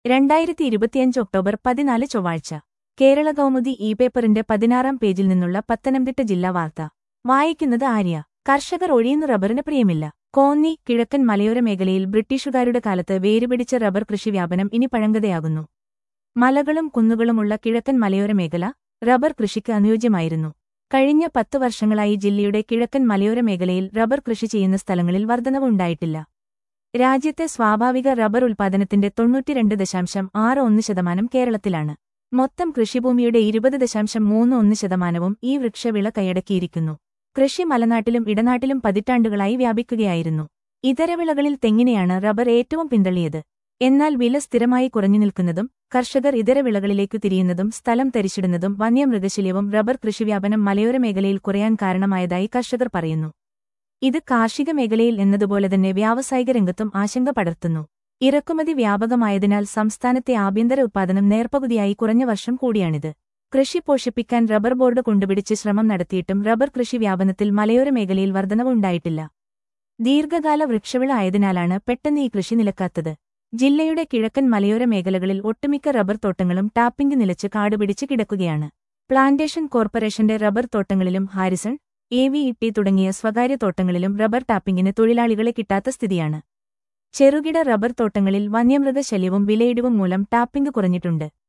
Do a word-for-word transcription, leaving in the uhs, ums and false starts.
രണ്ടായിരത്തി ഇരുപത്തിയഞ്ച് ഒക്ടോബർ പതിനാല് ചൊവ്വാഴ്ച കേരള കൗമുദി ഇ പേപ്പറിന്റെ പതിനാറാം പേജിൽ നിന്നുള്ള പത്തനംതിട്ട ജില്ലാ വാർത്ത വായിക്കുന്നത് ആര്യ. കർഷകർ ഒഴിയുന്ന റബ്ബറിന് പ്രിയമില്ല. കോന്നി കിഴക്കൻ മലയോര മേഖലയിൽ ബ്രിട്ടീഷുകാരുടെ കാലത്ത് വേരുപിടിച്ച റബ്ബർ കൃഷി വ്യാപനം ഇനി പഴങ്കഥയാകുന്നു. മലകളും കുന്നുകളുമുള്ള കിഴക്കൻ മലയോര മേഖല റബ്ബർ കൃഷിക്ക് അനുയോജ്യമായിരുന്നു. കഴിഞ്ഞ പത്ത് വർഷങ്ങളായി ജില്ലയുടെ കിഴക്കൻ മലയോര മേഖലയിൽ റബ്ബർ കൃഷി ചെയ്യുന്ന സ്ഥലങ്ങളിൽ വർധനവ് ഉണ്ടായിട്ടില്ല. രാജ്യത്തെ സ്വാഭാവിക റബ്ബർ ഉൽപ്പാദനത്തിന്റെ തൊണ്ണൂറ്റിരണ്ട് ദശാംശം ആറ് ഒന്ന് ശതമാനം കേരളത്തിലാണ്. മൊത്തം കൃഷിഭൂമിയുടെ ഇരുപത് ദശാംശം മൂന്ന് ഒന്ന് ശതമാനവും ഈ വൃക്ഷവിള കൈയടക്കിയിരിക്കുന്നു. കൃഷി മലനാട്ടിലും ഇടനാട്ടിലും പതിറ്റാണ്ടുകളായി വ്യാപിക്കുകയായിരുന്നു. ഇതരവിളകളിൽ തെങ്ങിനെയാണ് റബ്ബർ ഏറ്റവും പിന്തള്ളിയത്. എന്നാൽ വില സ്ഥിരമായി കുറഞ്ഞു നിൽക്കുന്നതും കർഷകർ ഇതരവിളകളിലേക്കു തിരിയുന്നതും സ്ഥലം തരിച്ചിടുന്നതും വന്യമൃഗശല്യവും റബ്ബർ കൃഷിവ്യാപനം മലയോര മേഖലയിൽ കുറയാൻ കാരണമായതായി കർഷകർ പറയുന്നു. ഇത് കാർഷിക മേഖലയിൽ എന്നതുപോലെ തന്നെ വ്യാവസായിക രംഗത്തും ആശങ്ക പടർത്തുന്നു. ഇറക്കുമതി വ്യാപകമായതിനാൽ സംസ്ഥാനത്തെ ആഭ്യന്തര ഉത്പാദനം നേർപ്പകുതിയായി കുറഞ്ഞ വർഷം കൂടിയാണിത്. കൃഷി പോഷിപ്പിക്കാൻ റബ്ബർ ബോർഡ് കൊണ്ടുപിടിച്ച് ശ്രമം നടത്തിയിട്ടും റബ്ബർ കൃഷി വ്യാപനത്തിൽ മലയോര മേഖലയിൽ വർധനവ് ഉണ്ടായിട്ടില്ല. ദീർഘകാല വൃക്ഷവിള ആയതിനാലാണ് പെട്ടെന്ന് ഈ കൃഷി നിലക്കാത്തത്. ജില്ലയുടെ കിഴക്കൻ മലയോര മേഖലകളിൽ ഒട്ടുമിക്ക റബ്ബർ തോട്ടങ്ങളും ടാപ്പിംഗ് നിലച്ച് കാടുപിടിച്ച് കിടക്കുകയാണ്. പ്ലാന്റേഷൻ കോർപ്പറേഷന്റെ റബ്ബർ തോട്ടങ്ങളിലും Harrison, A V E T തുടങ്ങിയ സ്വകാര്യ തോട്ടങ്ങളിലും റബ്ബർ ടാപ്പിംഗിന് തൊഴിലാളികളെ കിട്ടാത്ത സ്ഥിതിയാണ്. ചെറുകിട റബ്ബർ തോട്ടങ്ങളിൽ വന്യമൃഗശല്യവും വിലയിടിവും മൂലം ടാപ്പിംഗ് കുറഞ്ഞിട്ടുണ്ട്.